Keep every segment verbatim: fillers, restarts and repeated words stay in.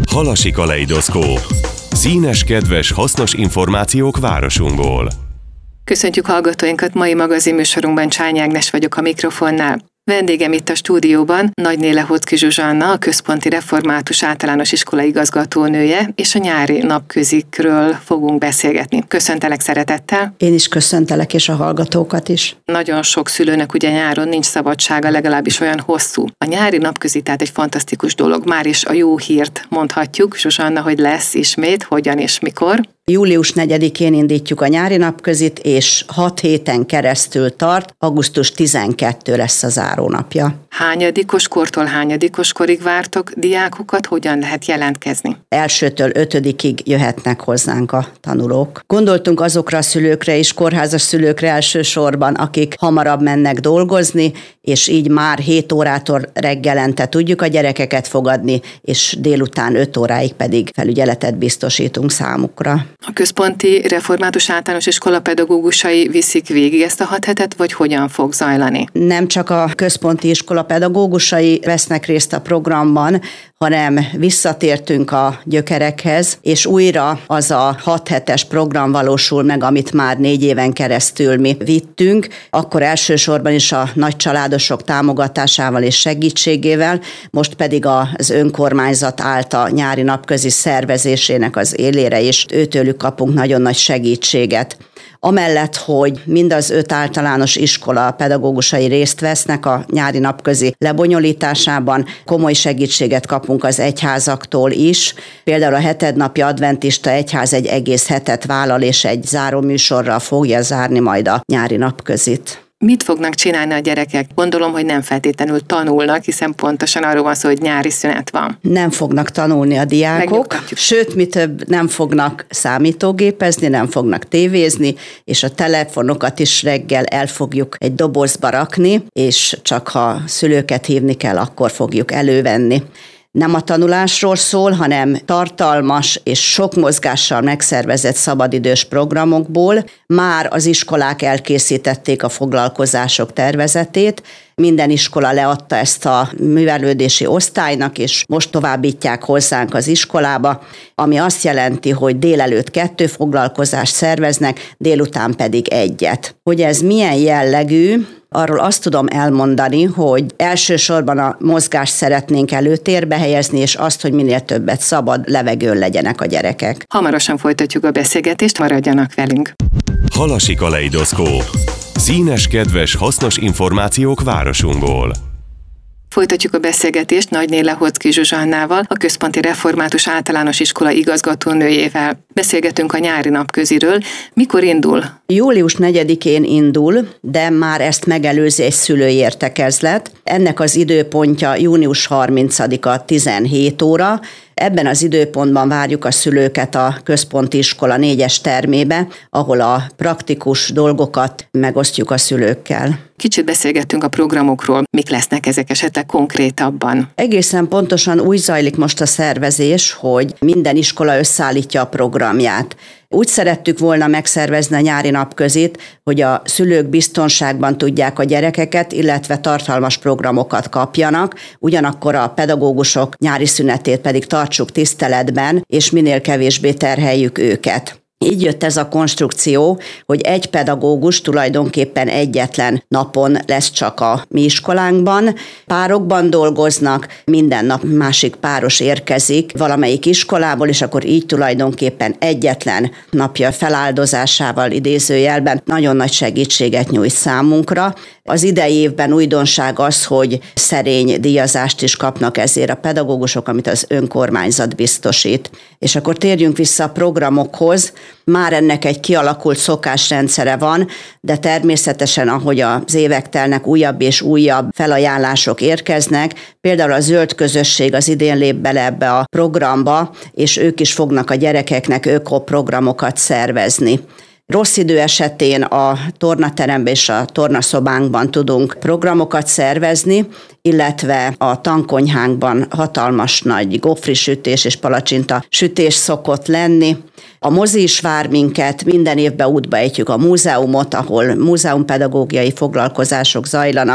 Halasi kaleidoszkóp. Színes, kedves, hasznos információk városunkból. Köszöntjük hallgatóinkat, mai magazinműsorunkban Csányi Ágnes vagyok a mikrofonnál. Vendégem itt a stúdióban Nagyné Lehocki Zsuzsanna, a Központi Református Általános Iskola igazgatónője, és a nyári napközikről fogunk beszélgetni. Köszöntelek szeretettel. Én is köszöntelek, és a hallgatókat is. Nagyon sok szülőnek ugye nyáron nincs szabadsága, legalábbis olyan hosszú. A nyári napközi tehát egy fantasztikus dolog. Már is a jó hírt mondhatjuk, Zsuzsanna, hogy lesz ismét, hogyan és mikor. július negyedikén indítjuk a nyári napközit, és hat héten keresztül tart, augusztus tizenkettő lesz a zárónapja. Hányadikos kortól hányadikos korig vártok diákokat, hogyan lehet jelentkezni? Elsőtől ötödikig jöhetnek hozzánk a tanulók. Gondoltunk azokra a szülőkre is, kórházas szülőkre elsősorban, akik hamarabb mennek dolgozni, és így már hét órától reggelente tudjuk a gyerekeket fogadni, és délután öt óráig pedig felügyeletet biztosítunk számukra. A Központi Református Általános Iskola pedagógusai viszik végig ezt a hat hetet, vagy hogyan fog zajlani? Nem csak a központi iskola pedagógusai vesznek részt a programban, hanem visszatértünk a gyökerekhez, és újra az a hat hetes program valósul meg, amit már négy éven keresztül mi vittünk, akkor elsősorban is a nagycsaládosok támogatásával és segítségével, most pedig az önkormányzat állt a nyári napközi szervezésének az élére, és őtőlük kapunk nagyon nagy segítséget. Amellett, hogy mind az öt általános iskola pedagógusai részt vesznek a nyári napközi lebonyolításában, komoly segítséget kapunk az egyházaktól is. Például a hetednapi adventista egyház egy egész hetet vállal, és egy záróműsorral fogja zárni majd a nyári napközit. Mit fognak csinálni a gyerekek? Gondolom, hogy nem feltétlenül tanulnak, hiszen pontosan arról van szó, hogy nyári szünet van. Nem fognak tanulni a diákok, sőt, mi több, nem fognak számítógépezni, nem fognak tévézni, és a telefonokat is reggel el fogjuk egy dobozba rakni, és csak ha szülőket hívni kell, akkor fogjuk elővenni. Nem a tanulásról szól, hanem tartalmas és sok mozgással megszervezett szabadidős programokból. Már az iskolák elkészítették a foglalkozások tervezetét, minden iskola leadta ezt a művelődési osztálynak, és most továbbítják hozzánk az iskolába, ami azt jelenti, hogy délelőtt kettő foglalkozást szerveznek, délután pedig egyet. Hogy ez milyen jellegű, arról azt tudom elmondani, hogy elsősorban a mozgást szeretnénk előtérbe helyezni, és azt, hogy minél többet szabad levegőn legyenek a gyerekek. Hamarosan folytatjuk a beszélgetést, maradjanak velünk. Halasi kaleidoszkóp. Színes, kedves, hasznos információk városunkból. Folytatjuk a beszélgetést Nagyné Lehocki Zsuzsannával, a Központi Református Általános Iskola igazgatónőjével. Beszélgetünk a nyári napköziről. Mikor indul? július negyedikén indul, de már ezt megelőzi egy szülői értekezlet. Ennek az időpontja június harmincadika tizenhét óra. Ebben az időpontban várjuk a szülőket a központi iskola négyes termébe, ahol a praktikus dolgokat megosztjuk a szülőkkel. Kicsit beszélgettünk a programokról, mik lesznek ezek esetleg konkrétabban? Egészen pontosan úgy zajlik most a szervezés, hogy minden iskola összeállítja a programját. Úgy szerettük volna megszervezni a nyári napközit, hogy a szülők biztonságban tudják a gyerekeket, illetve tartalmas programokat kapjanak, ugyanakkor a pedagógusok nyári szünetét pedig tartsuk tiszteletben, és minél kevésbé terheljük őket. Így jött ez a konstrukció, hogy egy pedagógus tulajdonképpen egyetlen napon lesz csak a mi iskolánkban. Párokban dolgoznak, minden nap másik páros érkezik valamelyik iskolából, és akkor így tulajdonképpen egyetlen napja feláldozásával idézőjelben nagyon nagy segítséget nyújt számunkra. Az idei évben újdonság az, hogy szerény díjazást is kapnak ezért a pedagógusok, amit az önkormányzat biztosít. És akkor térjünk vissza a programokhoz. Már ennek egy kialakult szokásrendszere van, de természetesen, ahogy az évek telnek, újabb és újabb felajánlások érkeznek. Például a Zöld Közösség az idén lép bele ebbe a programba, és ők is fognak a gyerekeknek ökoprogramokat szervezni. Rossz idő esetén a tornateremben és a tornaszobánkban tudunk programokat szervezni, illetve a tankonyhánkban hatalmas nagy gofrisütés és palacsinta sütés szokott lenni. A mozi is vár minket, minden évben útba ejtjük a múzeumot, ahol múzeumpedagógiai foglalkozások zajlanak,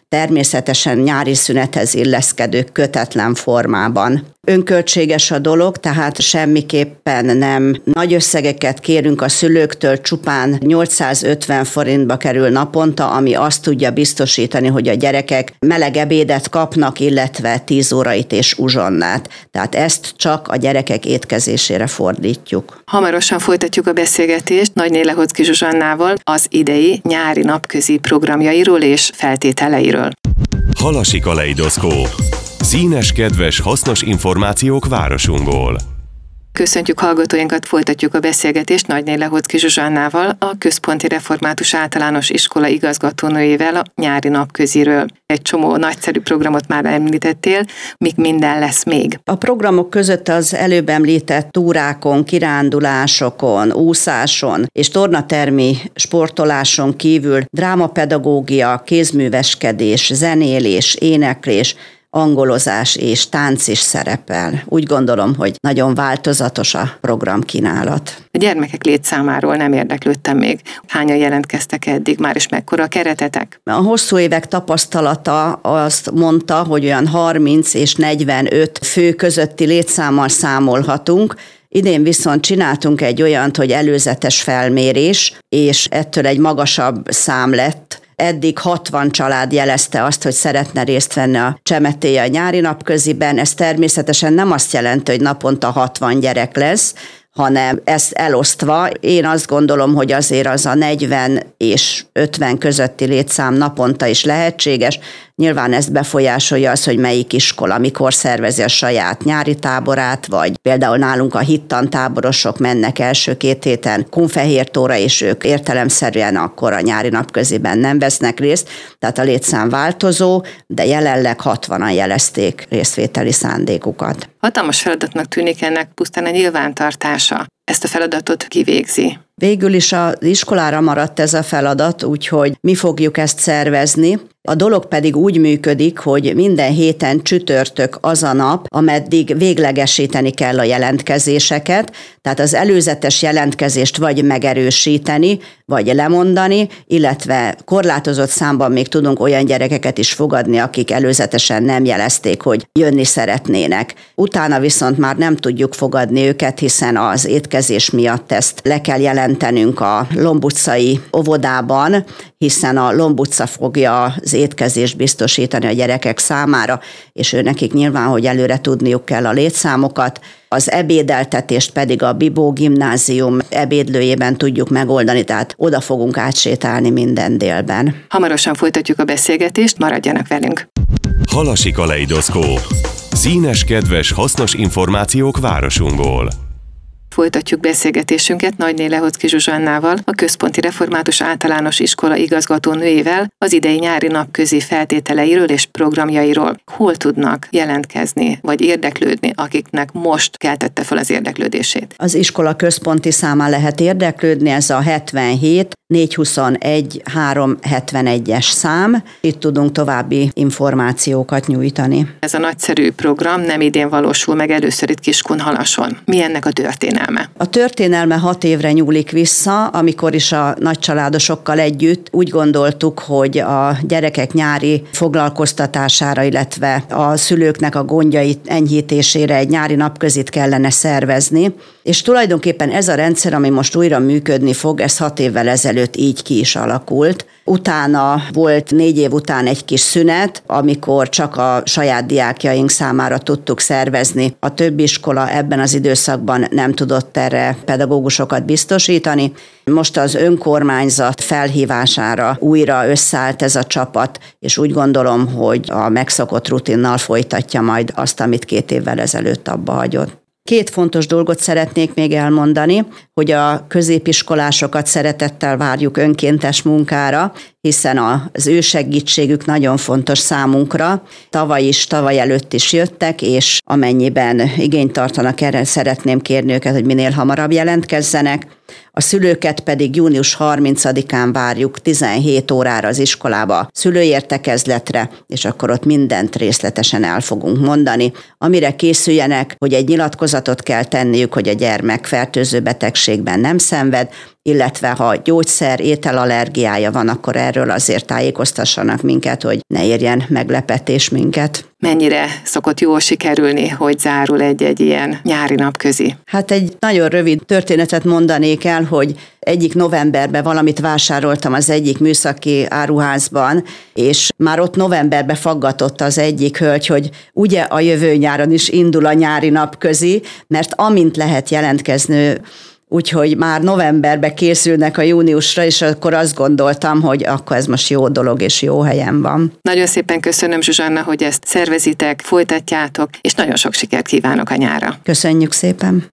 természetesen nyári szünethez illeszkedő kötetlen formában. Önköltséges a dolog, tehát semmiképpen nem nagy összegeket kérünk a szülőktől, csupán nyolcszázötven forintba kerül naponta, ami azt tudja biztosítani, hogy a gyerekek meleg ebédet kapnak, illetve tíz órait és uzsonnát. Tehát ezt csak a gyerekek étkezésére fordítjuk. Hamarosan folytatjuk a beszélgetést Nagyné Lehocki Zsuzsannával az idei nyári napközi programjairól és feltételeiről. Halasi kaleidoszkóp. Színes, kedves, hasznos információk városunkból. Köszöntjük hallgatóinkat, folytatjuk a beszélgetést Nagyné Lehocki Zsuzsannával, a Központi Református Általános Iskola igazgatónőjével a nyári napköziről. Egy csomó nagyszerű programot már említettél, mik minden lesz még? A programok között az előbb említett túrákon, kirándulásokon, úszáson és tornatermi sportoláson kívül drámapedagógia, kézműveskedés, zenélés, éneklés, angolozás és tánc is szerepel. Úgy gondolom, hogy nagyon változatos a programkínálat. A gyermekek létszámáról nem érdeklődtem még. Hányan jelentkeztek eddig már, és mekkora a keretetek? A hosszú évek tapasztalata azt mondta, hogy olyan harminc és negyvenöt fő közötti létszámmal számolhatunk. Idén viszont csináltunk egy olyant, hogy előzetes felmérés, és ettől egy magasabb szám lett. Eddig hatvan család jelezte azt, hogy szeretne részt venni a Csemetély a nyári napköziben. Ez természetesen nem azt jelenti, hogy naponta hatvan gyerek lesz, hanem ezt elosztva, én azt gondolom, hogy azért az a negyven és ötven közötti létszám naponta is lehetséges. Nyilván ezt befolyásolja az, hogy melyik iskola mikor szervezi a saját nyári táborát, vagy például nálunk a hittan táborosok mennek első két héten Kunfehértóra, és ők értelemszerűen akkor a nyári napköziben nem vesznek részt, tehát a létszám változó, de jelenleg hatvanan jelezték részvételi szándékukat. Hatalmas feladatnak tűnik ennek pusztán a nyilvántartása. Ezt a feladatot kivégzi. Végül is az iskolára maradt ez a feladat, úgyhogy mi fogjuk ezt szervezni. A dolog pedig úgy működik, hogy minden héten csütörtök az a nap, ameddig véglegesíteni kell a jelentkezéseket, tehát az előzetes jelentkezést vagy megerősíteni, vagy lemondani, illetve korlátozott számban még tudunk olyan gyerekeket is fogadni, akik előzetesen nem jelezték, hogy jönni szeretnének. Utána viszont már nem tudjuk fogadni őket, hiszen az étkezés miatt ezt le kell jelentenünk a Lomb utcai óvodában, hiszen a Lomb utca fogja az étkezést biztosítani a gyerekek számára, és őnekik nyilván, hogy előre tudniuk kell a létszámokat. Az ebédeltetést pedig a Bibó gimnázium ebédlőjében tudjuk megoldani, tehát oda fogunk átsétálni minden délben. Hamarosan folytatjuk a beszélgetést, maradjanak velünk! Halasi kaleidoszkóp. Színes, kedves, hasznos információk városunkból. Folytatjuk beszélgetésünket Nagyné Lehocki Zsuzsannával, a Központi Református Általános Iskola igazgatónőjével az idei nyári napközi feltételeiről és programjairól. Hol tudnak jelentkezni vagy érdeklődni, akiknek most keltette fel az érdeklődését? Az iskola központi számán lehet érdeklődni, ez a hetvenhét négyszázhuszonegy háromszázhetvenegyes szám. Itt tudunk további információkat nyújtani. Ez a nagyszerű program nem idén valósul meg, először itt Kiskunhalason. Mi ennek a történelme? A történelme hat évre nyúlik vissza, amikor is a nagycsaládosokkal együtt úgy gondoltuk, hogy a gyerekek nyári foglalkoztatására, illetve a szülőknek a gondjai enyhítésére egy nyári napközit kellene szervezni, és tulajdonképpen ez a rendszer, ami most újra működni fog, ez hat évvel ezelőtt így ki is alakult. Utána volt négy év után egy kis szünet, amikor csak a saját diákjaink számára tudtuk szervezni. A többi iskola ebben az időszakban nem tudott erre pedagógusokat biztosítani. Most az önkormányzat felhívására újra összeállt ez a csapat, és úgy gondolom, hogy a megszokott rutinnal folytatja majd azt, amit két évvel ezelőtt abba hagyott. Két fontos dolgot szeretnék még elmondani, hogy a középiskolásokat szeretettel várjuk önkéntes munkára, hiszen az ő segítségük nagyon fontos számunkra. Tavaly is, tavaly előtt is jöttek, és amennyiben igényt tartanak erre, szeretném kérni őket, hogy minél hamarabb jelentkezzenek. A szülőket pedig június harmincadikán várjuk tizenhét órára az iskolába szülőértekezletre, és akkor ott mindent részletesen el fogunk mondani. Amire készüljenek, hogy egy nyilatkozatot kell tenniük, hogy a gyermek fertőző betegségben nem szenved, illetve ha gyógyszer, ételallergiája van, akkor erről azért tájékoztassanak minket, hogy ne érjen meglepetés minket. Mennyire szokott jól sikerülni, hogy zárul egy-egy ilyen nyári napközi? Hát egy nagyon rövid történetet mondanék el, hogy egyik novemberben valamit vásároltam az egyik műszaki áruházban, és már ott novemberben faggatott az egyik hölgy, hogy ugye a jövő nyáron is indul a nyári napközi, mert amint lehet jelentkezni, úgyhogy már novemberben készülnek a júniusra, és akkor azt gondoltam, hogy akkor ez most jó dolog, és jó helyen van. Nagyon szépen köszönöm, Zsuzsanna, hogy ezt szervezitek, folytatjátok, és nagyon sok sikert kívánok a nyárra. Köszönjük szépen!